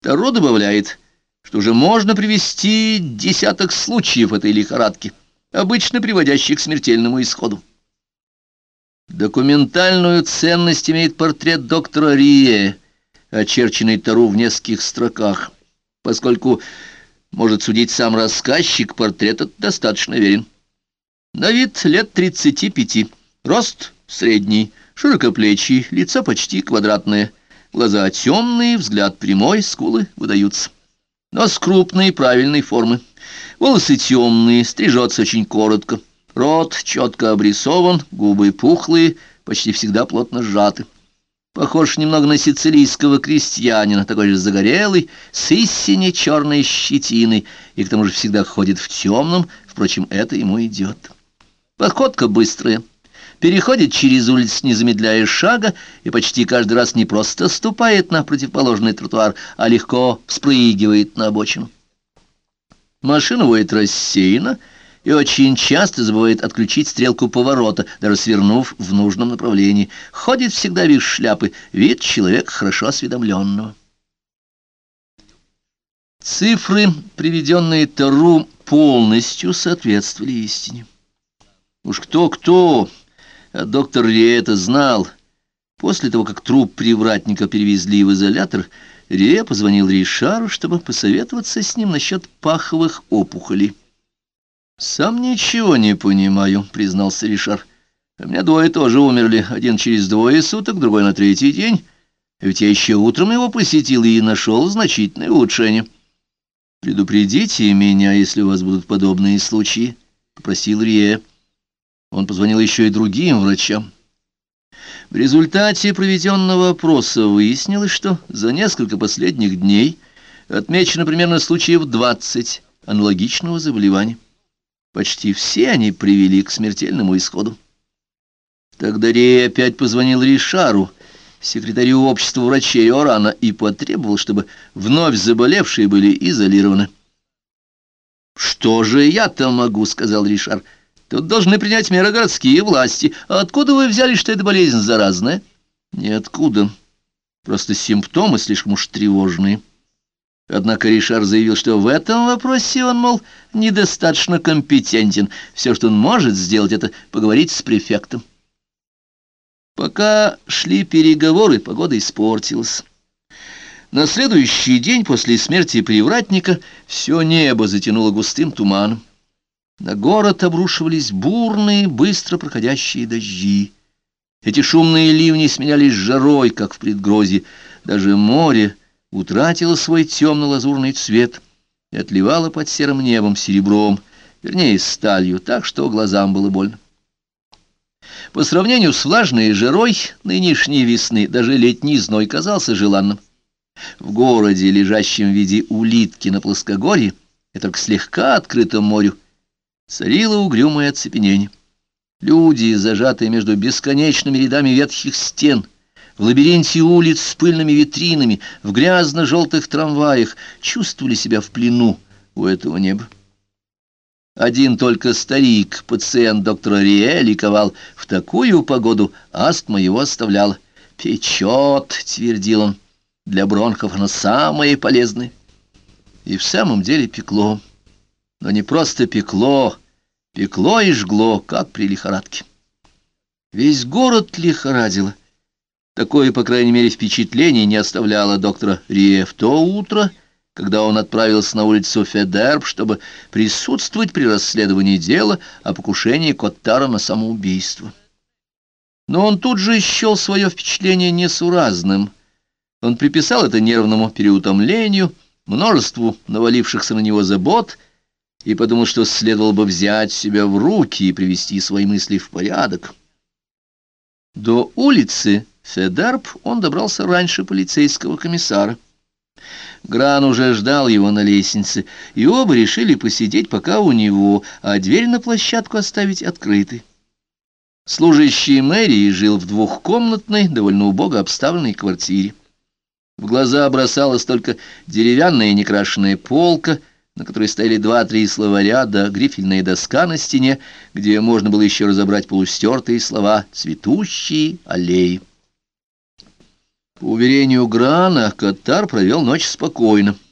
Таро добавляет, что уже можно привести десяток случаев этой лихорадки, обычно приводящих к смертельному исходу. Документальную ценность имеет портрет доктора Рие, очерченный Таро в нескольких строках. Поскольку, может судить сам рассказчик, портрет этот достаточно верен. На вид лет 35, рост средний, широкоплечий, лицо почти квадратное, глаза темные, взгляд прямой, скулы выдаются. Нос крупной, правильной формы, волосы темные, стрижется очень коротко, рот четко обрисован, губы пухлые, почти всегда плотно сжаты. Похож немного на сицилийского крестьянина, такой же загорелый, с истине черной щетиной, и к тому же всегда ходит в темном, впрочем, это ему идет. Походка быстрая, переходит через улицу, не замедляя шага, и почти каждый раз не просто ступает на противоположный тротуар, а легко спрыгивает на обочину. Машина водит рассеянно и очень часто забывает отключить стрелку поворота, даже свернув в нужном направлении. Ходит всегда без шляпы, вид человека хорошо осведомленного. Цифры, приведенные Тару, полностью соответствовали истине. Уж кто-кто, а доктор Рие это знал. После того, как труп привратника перевезли в изолятор, Рие позвонил Ришару, чтобы посоветоваться с ним насчет паховых опухолей. «Сам ничего не понимаю», — признался Ришар. «У меня двое тоже умерли, один через 2 суток, другой на 3-й день. Ведь я еще утром его посетил и нашел значительное улучшение». «Предупредите меня, если у вас будут подобные случаи», — попросил Рие. Он позвонил еще и другим врачам. В результате проведенного опроса выяснилось, что за несколько последних дней отмечено примерно случаев 20 аналогичного заболевания. Почти все они привели к смертельному исходу. Тогда Рей опять позвонил Ришару, секретарю общества врачей Орана, и потребовал, чтобы вновь заболевшие были изолированы. «Что же я-то могу?» — сказал Ришар. «Тут должны принять меры городские власти. А откуда вы взяли, что эта болезнь заразная?» «Ниоткуда. Просто симптомы слишком уж тревожные». Однако Ришар заявил, что в этом вопросе он, мол, недостаточно компетентен. Все, что он может сделать, это поговорить с префектом. Пока шли переговоры, погода испортилась. На следующий день после смерти привратника все небо затянуло густым туманом. На город обрушивались бурные, быстро проходящие дожди. Эти шумные ливни сменялись жарой, как в предгрозье. Даже море утратила свой темно-лазурный цвет и отливала под серым небом серебром, вернее, сталью, так что глазам было больно. По сравнению с влажной жарой нынешней весны даже летний зной казался желанным. В городе, лежащем в виде улитки на плоскогорье, и только слегка открытом морю, царило угрюмое оцепенение. Люди, зажатые между бесконечными рядами ветхих стен, в лабиринте улиц с пыльными витринами, в грязно-желтых трамваях, чувствовали себя в плену у этого неба. Один только старик, пациент доктора Рие, ликовал. В такую погоду астма его оставляла. «Печет», — твердил он, — «для бронхов оно самое полезное». И в самом деле пекло. Но не просто пекло, пекло и жгло, как при лихорадке. Весь город лихорадило. Такое, по крайней мере, впечатление не оставляло доктора Рие в то утро, когда он отправился на улицу Федерб, чтобы присутствовать при расследовании дела о покушении Коттара на самоубийство. Но он тут же счел свое впечатление несуразным. Он приписал это нервному переутомлению, множеству навалившихся на него забот, и подумал, что следовало бы взять себя в руки и привести свои мысли в порядок. До улицы Федерб он добрался раньше полицейского комиссара. Гран уже ждал его на лестнице, и оба решили посидеть пока у него, а дверь на площадку оставить открытой. Служащий мэрии жил в двухкомнатной, довольно убого обставленной квартире. В глаза бросалась только деревянная некрашенная полка, на которой стояли 2-3 словаря, да грифельная доска на стене, где можно было еще разобрать полустертые слова «цветущие аллеи». По уверению Грана, Каттар провел ночь спокойно.